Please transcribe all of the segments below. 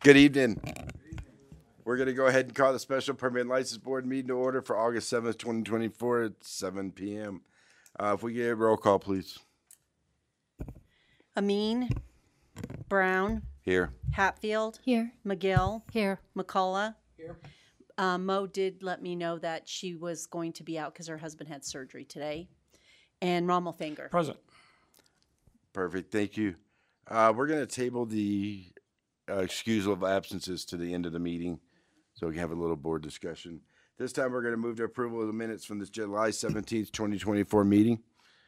Good evening. We're going to go ahead and call the Special Permit and License Board meeting to order for August 7th, 2024 at 7 p.m. If we get a roll call, please. Amin, Brown, Here. Hatfield, Here. McGill, Here. McCullough. Here. Mo did let me know that she was going to be out because her husband had surgery today. And Rommel Finger. Present. Perfect. Thank you. We're going to table the excusal of absences to the end of the meeting so we can have a little board discussion. This time we're going to move to approval of the minutes from this July 17th, 2024 meeting.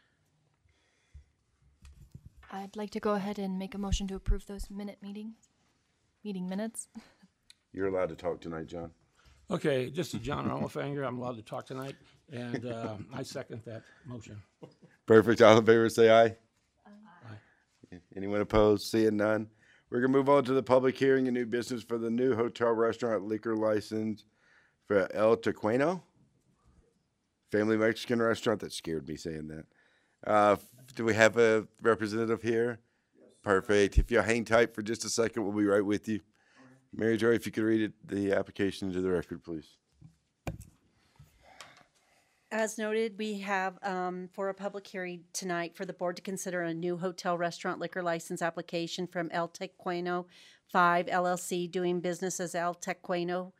I'd like to go ahead and make a motion to approve those meeting minutes. You're allowed to talk tonight, John. Okay, this is John Rommelfinger. I'm allowed to talk tonight, and I second that motion. Perfect. All in favor, say aye. Aye. Anyone opposed? Seeing none. We're going to move on to the public hearing and new business for the new hotel restaurant liquor license for El Tequeno. Family Mexican restaurant. That scared me saying that. Do we have a representative here? Yes. Perfect. If you'll hang tight for just a second, we'll be right with you. Mary Jo, if you could read the application into the record, please. As noted, we have for a public hearing tonight for the board to consider a new hotel restaurant liquor license application from El Tequeno 5 LLC, doing business as El Tequeno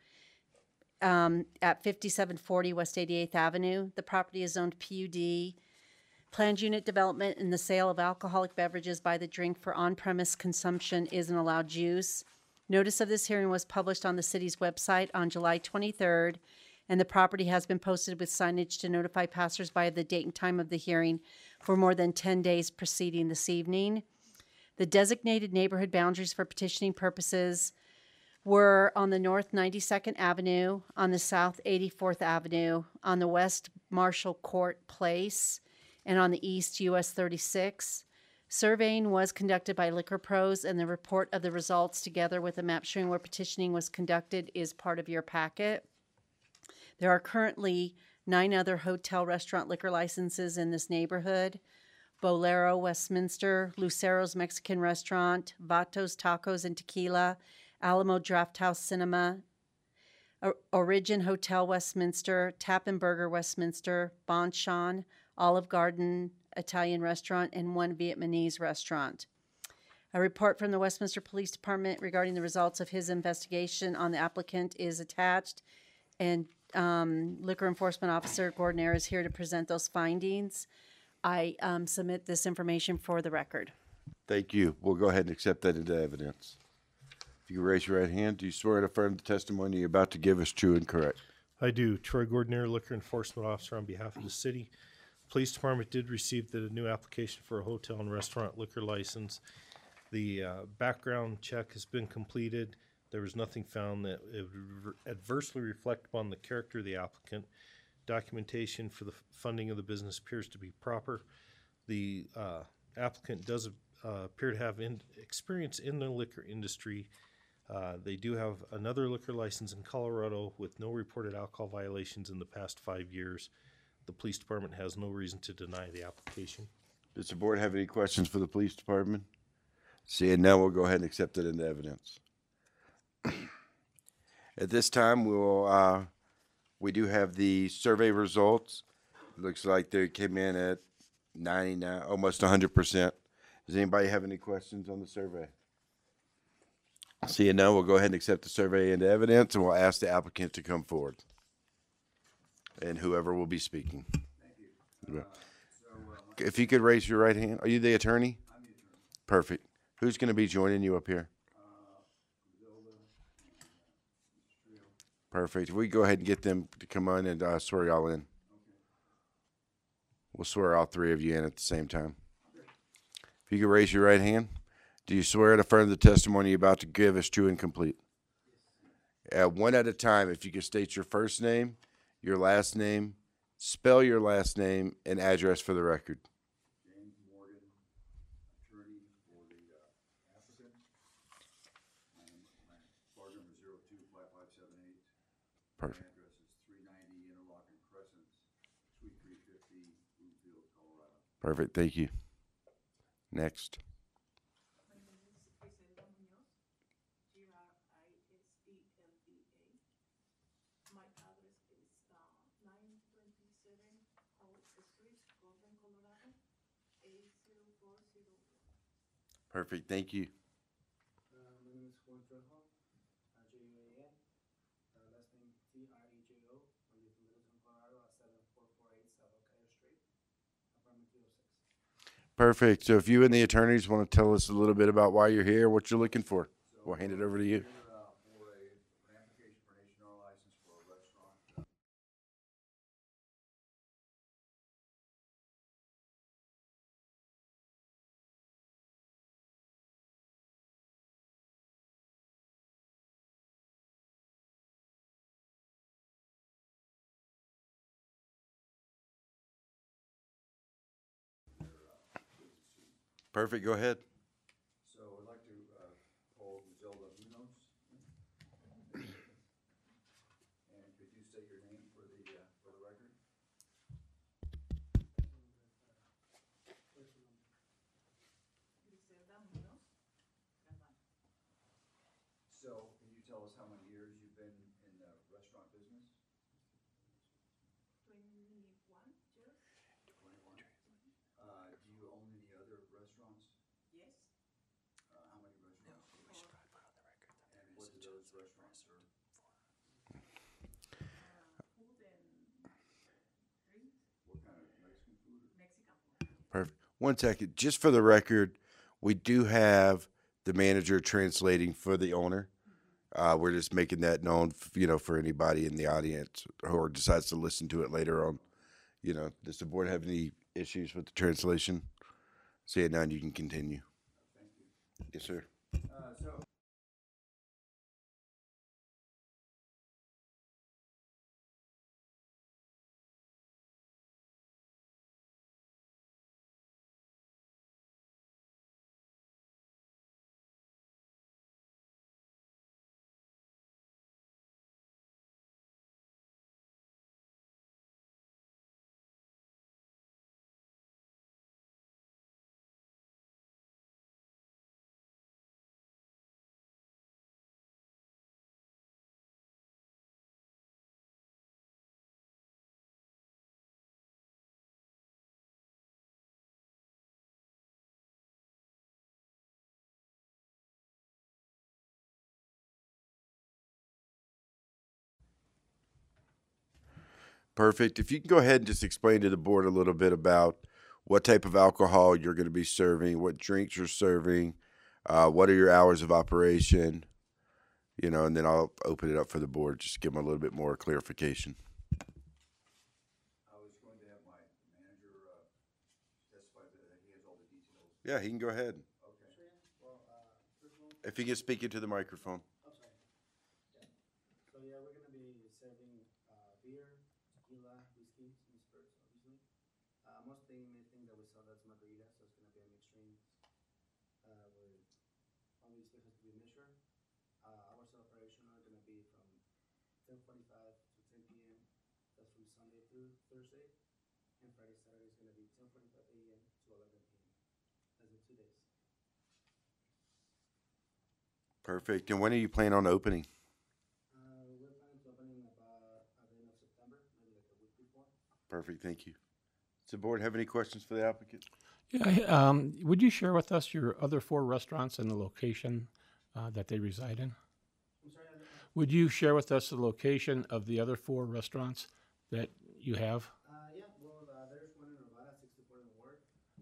at 5740 West 88th Avenue. The property is zoned PUD. Planned unit development and the sale of alcoholic beverages by the drink for on-premise consumption is an allowed use. Notice of this hearing was published on the city's website on July 23rd, and the property has been posted with signage to notify passersby of the date and time of the hearing for more than 10 days preceding this evening. The designated neighborhood boundaries for petitioning purposes were on the north 92nd Avenue, on the south 84th Avenue, on the west Marshall Court Place, and on the east US 36. Surveying was conducted by Liquor Pros, and the report of the results together with a map showing where petitioning was conducted is part of your packet. There are currently 9 other hotel restaurant liquor licenses in this neighborhood: Bolero Westminster, Lucero's Mexican Restaurant, Vatos Tacos and Tequila, Alamo Drafthouse Cinema, Origin Hotel Westminster, Tap and Burger Westminster, Bonchon, Olive Garden Italian Restaurant, and 1 Vietnamese restaurant. A report from the Westminster Police Department regarding the results of his investigation on the applicant is attached, and Liquor Enforcement Officer Gordon is here to present those findings. I submit this information for the record. Thank you. We'll go ahead and accept that into evidence. If you raise your right hand, do you swear to affirm the testimony you're about to give is true and correct? I do. Troy Gordonier, Liquor Enforcement Officer on behalf of the city. Police Department did receive the new application for a hotel and restaurant liquor license. The background check has been completed. There was nothing found that it would adversely reflect upon the character of the applicant. Documentation for the funding of the business appears to be proper. The applicant does appear to have experience in the liquor industry. They do have another liquor license in Colorado with no reported alcohol violations in the past 5 years. The police department has no reason to deny the application. Does the board have any questions for the police department? Seeing none, we'll go ahead and accept it into evidence. At this time, we do have the survey results. It looks like they came in at 99, almost 100%. Does anybody have any questions on the survey? Seeing none, we'll go ahead and accept the survey into evidence, and we'll ask the applicant to come forward. And whoever will be speaking. Thank you. If you could raise your right hand. Are you the attorney? I'm the attorney. Perfect. Who's going to be joining you up here? Perfect. We go ahead and get them to come on and swear y'all in. Okay. We'll swear all 3 of you in at the same time. Okay. If you could raise your right hand. Do you swear to affirm the testimony you're about to give is true and complete? Yes. One at a time, if you could state your first name, your last name, spell your last name, and address for the record. James Morgan, attorney for the applicant. My bar number is 025578. Perfect. My address is 390 Interlochen Crescent, Suite 350, Bloomfield, Colorado. Perfect. Thank you. Next. Perfect, thank you. My name is Juan Trejo, J-U-A-N, last name T-R-E-J-O. I live in Littleton, Colorado, at 7448 South Elkhaya Street, apartment 306. Perfect, so if you and the attorneys want to tell us a little bit about why you're here, what you're looking for, we'll hand it over to you. Here, for an application for an H&R license for a restaurant. Perfect, go ahead. So I'd like to call Zelda Munoz. And could you state your name for the record? So can you tell us how many years you've been in the restaurant business? 21 years. 21. Do you own any other restaurants? Yes. How many restaurants? do you own? And what do those restaurants serve? Food and drinks, What kind of Mexican food? Mexican food. Perfect. 1 second, just for the record, we do have the manager translating for the owner. We're just making that known, for anybody in the audience or decides to listen to it later on. Does the board have any issues with the translation? Seeing none, you can continue. Thank you. Yes, sir. So Perfect. If you can go ahead and just explain to the board a little bit about what type of alcohol you're going to be serving, what drinks you're serving, what are your hours of operation, and then I'll open it up for the board, just give them a little bit more clarification. I was going to have my manager testify that he has all the details. Yeah, he can go ahead. Okay. Well, first of all, If you can speak into the microphone. I'm sorry. Yeah. So yeah, we're gonna be serving beer, tequila, whiskey, and spirits, obviously. Most main thing that we sell that's margarita, so it's gonna be a mixed drink. Where obviously has to be measured. Hours of operation are gonna be from 10:45 to 10 p.m. That's from Sunday through Thursday, and Friday, Saturday is gonna be 10:45 a.m. to 11 p.m. That's the 2 days. Perfect. And when are you planning on opening? We're planning to open in about at the end of September, maybe like a week before. Perfect. Thank you. Does the board have any questions for the applicant? Yeah, would you share with us your other 4 restaurants and the location that they reside in? I'm sorry, Would you share with us the location of the other 4 restaurants that you have? yeah, well, there's one in Nevada, 64 in Ward.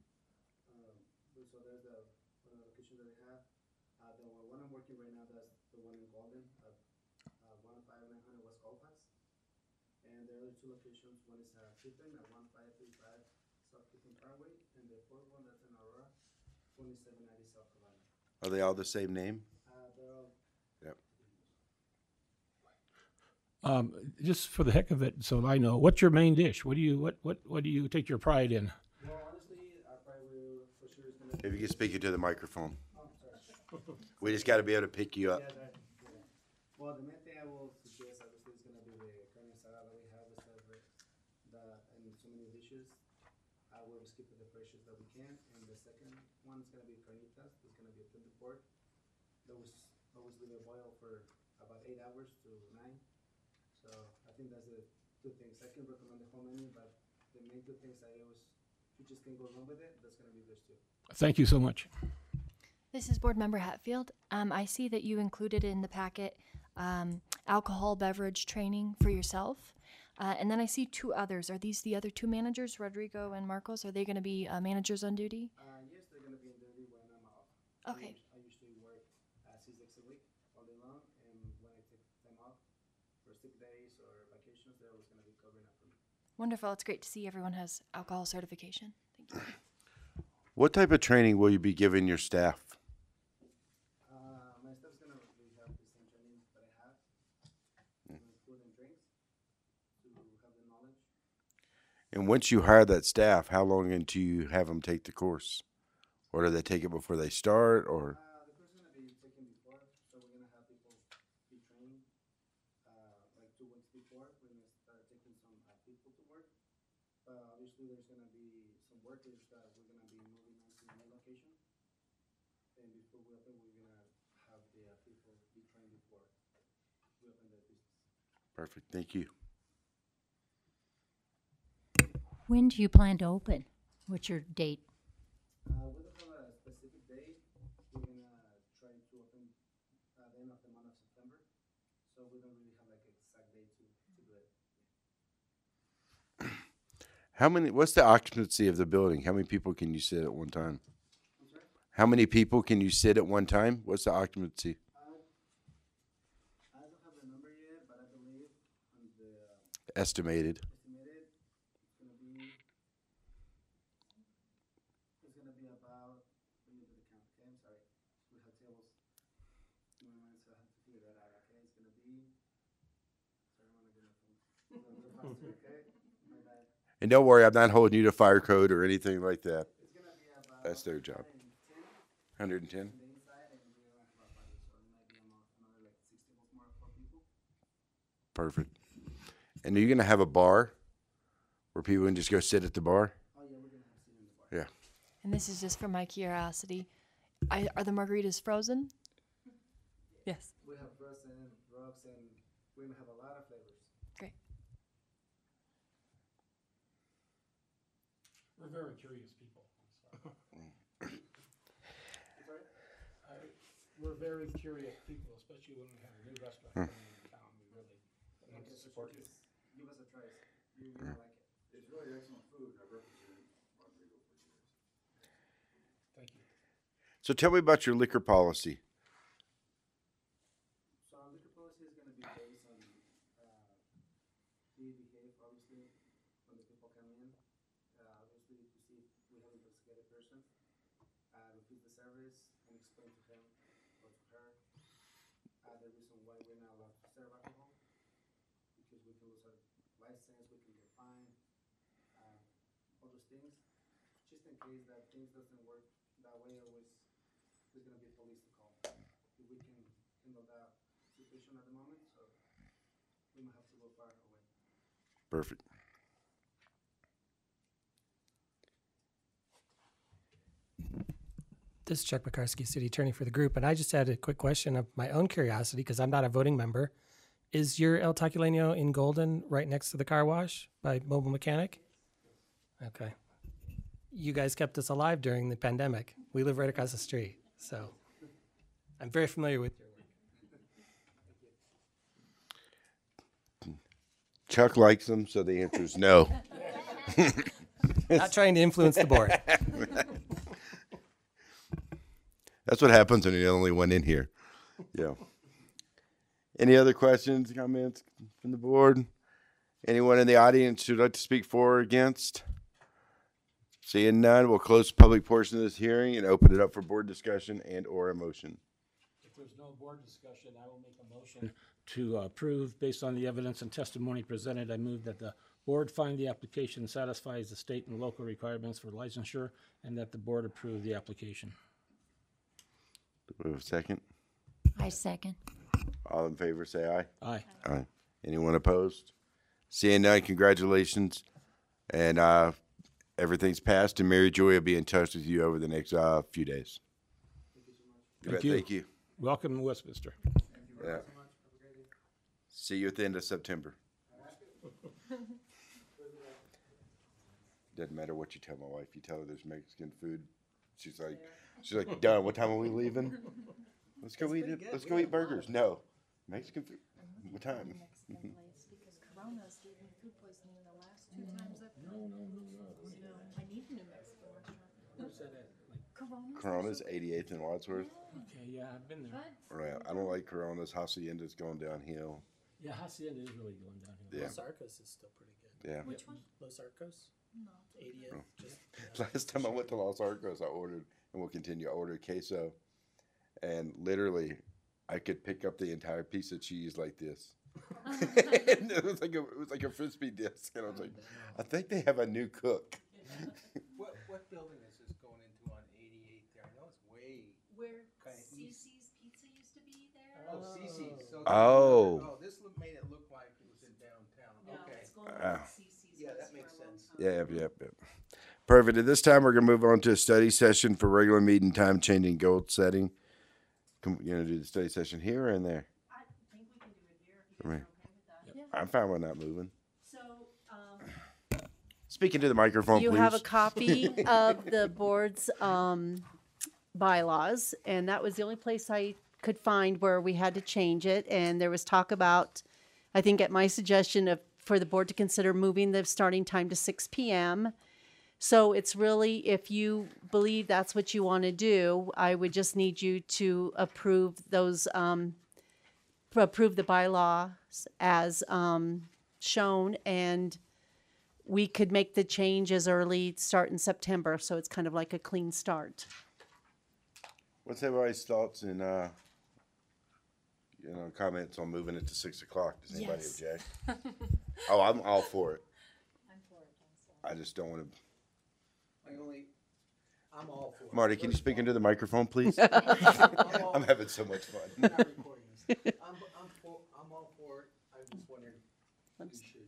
So there's the location that they have. The one I'm working right now, that's the one in Golden, 15900 West Colfax. And the other 2 locations, one is Kiffin at 1535 South Kiffin Parkway, and the 4th one that's in Aurora, 2790 South Carolina. Are they all the same name? They're all Yep. Just for the heck of it, so I know, what's your main dish? What do you take your pride in? Well, honestly, I probably will for sure is gonna. If you can speak into the microphone. Oh, sorry. We just got to be able to pick you up. Yeah, that, yeah. Well, the main thing I will suggest, obviously, is gonna be the carne asada that we have. We serve in so many dishes. I will skip the freshest that we can, and the second one is gonna be carnitas. It's gonna be a tender pork. That was always leave it boil for about 8 hours to 9. So I think that's the 2 things. I can recommend the whole menu, but the main 2 things I always, you just can't go wrong with it. That's gonna be those 2. Thank you so much. This is Board Member Hatfield. I see that you included in the packet alcohol beverage training for yourself. And then I see two others. Are these the other two managers, Rodrigo and Marcos? Are they going to be managers on duty? Yes, they're gonna be in duty when I'm off. Okay. I usually work 6 days a week, all day long, and when I take time off for sick days or vacations, they're always gonna be covering up for me. Wonderful. It's great to see everyone has alcohol certification. Thank you. What type of training will you be giving your staff? My staff's gonna really have the same training that I have, food and drinks, to have the knowledge. And once you hire that staff, how long until you have them take the course? Or do they take it before they start, or? The course is gonna be taken before, so we're gonna have people be trained, like 2 weeks before, we're gonna start taking some people to work. Obviously, there's gonna be some workers that we're gonna be moving on to a new location. And before we open, we're gonna have the people be trained before we open the business. Perfect, thank you. When do you plan to open? What's your date? We don't have a specific date. We're gonna try to open at the end of the month of September, so we don't really have like an exact date to do it. What's the occupancy of the building? How many people can you sit at one time? I'm sorry? How many people can you sit at one time? What's the occupancy? I don't have the number yet, but I believe on the Estimated. estimated, it's gonna be about, let me do the count, okay, I'm sorry. We have tables in my mind, so I have to figure that out, okay? It's gonna be, sorry, I'm gonna get my phone. A little bit faster, okay? My bad. And don't worry, I'm not holding you to fire code or anything like that. It's gonna be about. That's their job. 110? 110 on the inside, and we're gonna have about 5, so it might be another like 6 tables more for people. Perfect. And are you gonna have a bar where people can just go sit at the bar? Oh yeah, we're gonna have seating in the bar. Yeah. And this is just for my curiosity. Are the margaritas frozen? Yes. We have frozen, rocks, and we're gonna have a lot of flavors. Great. We're very curious people. We're very curious people, especially when we have a new restaurant coming into town. We really want to support you. Give us a try. You're gonna like it. It's really excellent food. I've represented Rodrigo for years. Thank you. So tell me about your liquor policy. So our liquor policy is gonna be based on, we behave obviously when the people come in. Obviously to see if we have an investigated person. Repeat the service and explain to him or to her, the reason why we're not allowed to serve alcohol. Because we can lose our license, we can get fined, all those things. Just in case that things doesn't work that way, always, there's gonna be police to call. If we can handle that situation at the moment, so we might have to go far away. Perfect. This is Chuck McCarsky, City Attorney for the group, and I just had a quick question of my own curiosity because I'm not a voting member. Is your El Taquileno in Golden right next to the car wash by Mobile Mechanic? Okay. You guys kept us alive during the pandemic. We live right across the street, so I'm very familiar with your work. Chuck likes them, so the answer is no. Not trying to influence the board. That's what happens when you're the only one in here. Yeah. Any other questions, comments from the board? Anyone in the audience who'd like to speak for or against? Seeing none, we'll close the public portion of this hearing and open it up for board discussion and or a motion. If there's no board discussion, I will make a motion to approve based on the evidence and testimony presented. I move that the board find the application satisfies the state and local requirements for licensure and that the board approve the application. Do we have a second? I second. All in favor, say aye. Aye. Aye. Anyone opposed? Seeing none, congratulations. And everything's passed, and Mary Joy will be in touch with you over the next few days. Thank you. Thank you. Welcome to Westminster. Yeah. See you at the end of September. Doesn't matter what you tell my wife. You tell her there's Mexican food She's like, done. What time are we leaving? Let's go eat. Let's go eat burgers. No, Mexican food. What time? Because Corona's gave me food poisoning the last 2 times I've been. So I need a new Mexican restaurant. Where's that at? Like, Corona's 88th and Wadsworth. okay, yeah, I've been there. Right. I don't like Corona's. Hacienda's going downhill. Yeah, Hacienda is really going downhill. Yeah. Los Arcos is still pretty good. Yeah. Which one? Los Arcos? No. 80th. Just, Last time I went to Los Arcos, I ordered, and we'll continue. I ordered queso, and literally, I could pick up the entire piece of cheese like this. And it was like a frisbee disc, and I was like, I think they have a new cook. what building is this going into on 88th there? I know it's way Where kind of east. CC's Pizza used to be there? Oh, CC's. So Oh. this made it look like it was in downtown. Okay. going Ah. CC's. Yeah, that makes sense. Yep. Perfect. At this time, we're gonna move on to a study session for regular meeting time, changing goal setting. You gonna do the study session here or in there? I think we can do it here if you Right. guys are okay with that. I'm fine with not moving. So, Speaking to the microphone, you please. have a copy of the board's bylaws, and that was the only place I could find where we had to change it. And there was talk about, I think at my suggestion, for the board to consider moving the starting time to 6 p.m. So it's really, if you believe that's what you want to do, I would just need you to approve those, approve the bylaws as shown, and we could make the change as early, start in September, so it's kind of like a clean start. What's everybody's thoughts and comments on moving it to 6 o'clock? Does anybody Yes. object? Oh, I'm all for it. I'm for it. I just don't want to. I'm all for it. Marty, can you speak into the microphone, please? I'm all- I'm having so much fun. I'm not recording this.